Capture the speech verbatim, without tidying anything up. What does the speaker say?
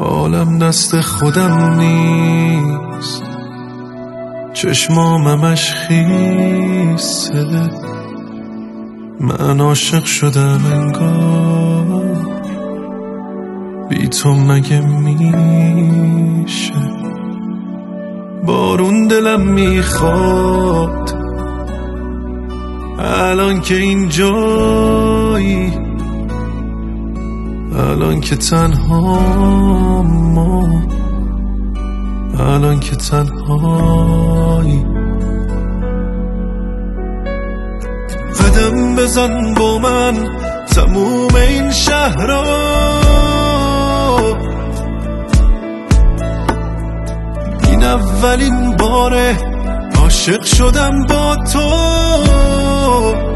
عالم دست خودم نیست، چشمامش خیسه، من عاشق شدم انگار، بی تو مگه میشه؟ بارون دلم میخواد الان که اینجایی، الان که تنها ما، الان که تنهایی. قدم بزن با من تموم این شهرها، این اولین باره عاشق شدم با تو.